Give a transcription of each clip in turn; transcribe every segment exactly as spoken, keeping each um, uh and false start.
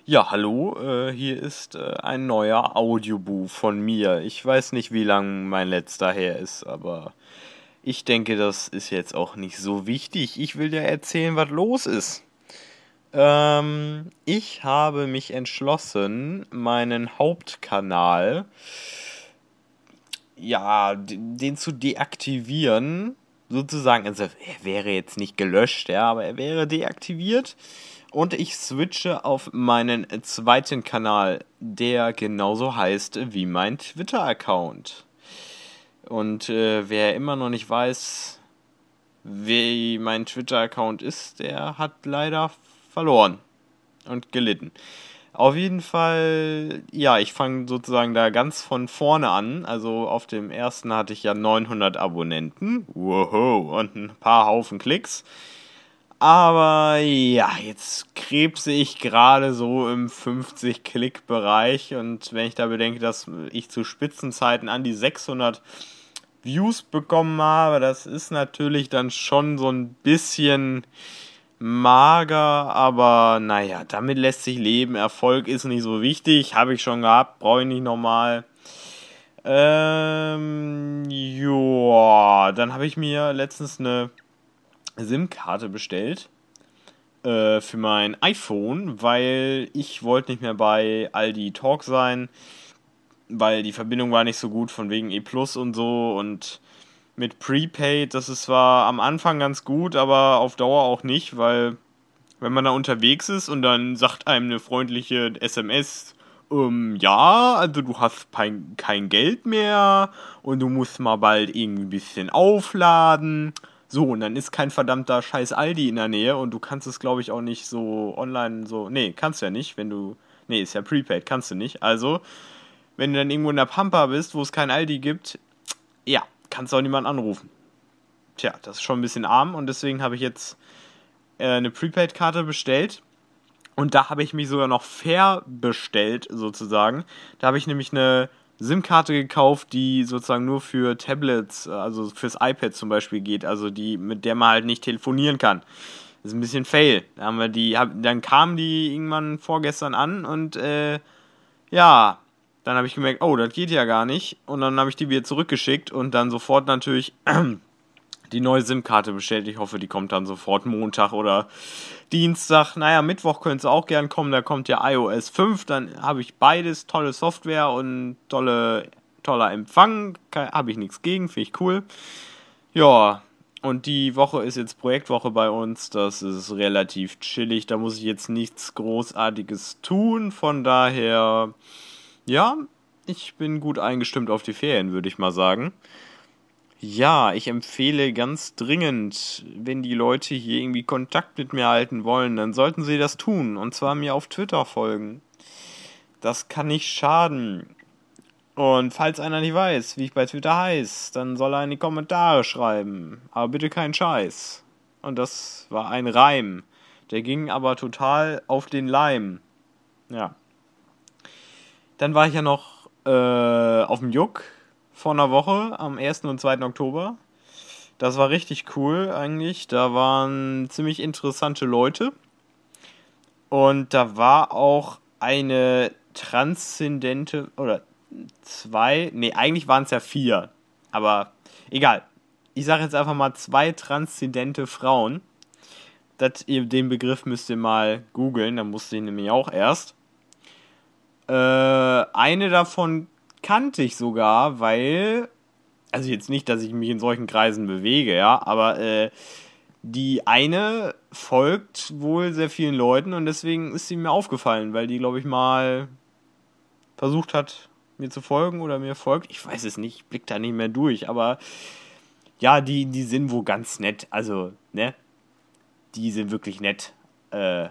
Ja, hallo, äh, hier ist äh, ein neuer Audioboo von mir. Ich weiß nicht, wie lang mein letzter her ist, aber ich denke, das ist jetzt auch nicht so wichtig. Ich will dir erzählen, was los ist. Ähm, ich habe mich entschlossen, meinen Hauptkanal, ja, d- den zu deaktivieren, sozusagen. Also er wäre jetzt nicht gelöscht, ja, aber er wäre deaktiviert. Und ich switche auf meinen zweiten Kanal, der genauso heißt wie mein Twitter-Account. Und äh, wer immer noch nicht weiß, wie mein Twitter-Account ist, der hat leider verloren und gelitten. Auf jeden Fall, ja, ich fange sozusagen da ganz von vorne an. Also auf dem ersten hatte ich ja neunhundert Abonnenten. Wow, und ein paar Haufen Klicks. Aber ja, jetzt krebse ich gerade so im fünfzig-Klick-Bereich. Und wenn ich da bedenke, dass ich zu Spitzenzeiten an die sechshundert Views bekommen habe, das ist natürlich dann schon so ein bisschen mager. Aber naja, damit lässt sich leben. Erfolg ist nicht so wichtig. Habe ich schon gehabt, brauche ich nicht nochmal. Ähm, joa, dann habe ich mir letztens eine SIM-Karte bestellt äh, für mein iPhone, weil ich wollte nicht mehr bei Aldi Talk sein, weil die Verbindung war nicht so gut von wegen E Plus und so und mit Prepaid, das ist zwar am Anfang ganz gut, aber auf Dauer auch nicht, weil wenn man da unterwegs ist und dann sagt einem eine freundliche S M S, ähm, ja, also du hast kein, kein Geld mehr und du musst mal bald irgendwie ein bisschen aufladen. So, und dann ist kein verdammter scheiß Aldi in der Nähe und du kannst es, glaube ich, auch nicht so online so. Nee, kannst du ja nicht, wenn du. Nee, ist ja Prepaid, kannst du nicht. Also, wenn du dann irgendwo in der Pampa bist, wo es kein Aldi gibt, ja, kannst du auch niemanden anrufen. Tja, das ist schon ein bisschen arm und deswegen habe ich jetzt äh, eine Prepaid-Karte bestellt. Und da habe ich mich sogar noch fair bestellt, sozusagen. Da habe ich nämlich eine SIM-Karte gekauft, die sozusagen nur für Tablets, also fürs iPad zum Beispiel geht, also die, mit der man halt nicht telefonieren kann. Das ist ein bisschen fail. Da haben wir die, hab, dann kam die irgendwann vorgestern an und äh, ja, dann habe ich gemerkt, oh, das geht ja gar nicht. Und dann habe ich die wieder zurückgeschickt und dann sofort natürlich die neue SIM-Karte bestellt. Ich hoffe, die kommt dann sofort Montag oder Dienstag. Naja, Mittwoch könnte es auch gern kommen. Da kommt ja i O S fünf. Dann habe ich beides. Tolle Software und tolle, toller Empfang. Habe ich nichts gegen. Finde ich cool. Ja, und die Woche ist jetzt Projektwoche bei uns. Das ist relativ chillig. Da muss ich jetzt nichts Großartiges tun. Von daher, ja, ich bin gut eingestimmt auf die Ferien, würde ich mal sagen. Ja, ich empfehle ganz dringend, wenn die Leute hier irgendwie Kontakt mit mir halten wollen, dann sollten sie das tun. Und zwar mir auf Twitter folgen. Das kann nicht schaden. Und falls einer nicht weiß, wie ich bei Twitter heiße, dann soll er in die Kommentare schreiben. Aber bitte keinen Scheiß. Und das war ein Reim. Der ging aber total auf den Leim. Ja. Dann war ich ja noch äh, auf dem Juck vor einer Woche am ersten und zweiten Oktober. Das war richtig cool eigentlich. Da waren ziemlich interessante Leute. Und da war auch eine transzendente, oder zwei, nee, eigentlich waren es ja vier. Aber egal. Ich sage jetzt einfach mal zwei transzendente Frauen. Das, den Begriff müsst ihr mal googeln, da musste ich nämlich auch erst. Äh, eine davon kannte ich sogar, weil, also jetzt nicht, dass ich mich in solchen Kreisen bewege, ja, aber äh, die eine folgt wohl sehr vielen Leuten und deswegen ist sie mir aufgefallen, weil die, glaube ich, mal versucht hat, mir zu folgen oder mir folgt. Ich weiß es nicht, ich blick da nicht mehr durch, aber ja, die, die sind wohl ganz nett. Also, ne? Die sind wirklich nett. Äh,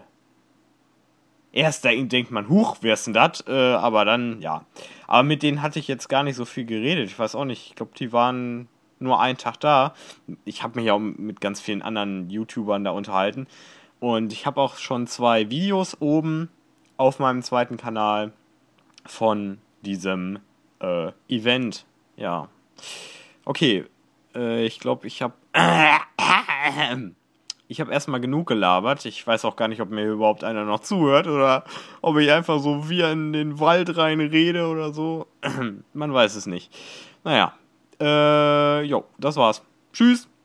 erst da denkt man, huch, wer ist denn das? Äh, aber dann, ja. Aber mit denen hatte ich jetzt gar nicht so viel geredet. Ich weiß auch nicht. Ich glaube, die waren nur einen Tag da. Ich habe mich auch mit ganz vielen anderen YouTubern da unterhalten. Und ich habe auch schon zwei Videos oben auf meinem zweiten Kanal von diesem äh, Event. Ja. Okay. Äh, ich glaube, ich habe ich habe erstmal genug gelabert. Ich weiß auch gar nicht, ob mir überhaupt einer noch zuhört oder ob ich einfach so wie in den Wald rein rede oder so. Man weiß es nicht. Naja, äh, jo, das war's. Tschüss.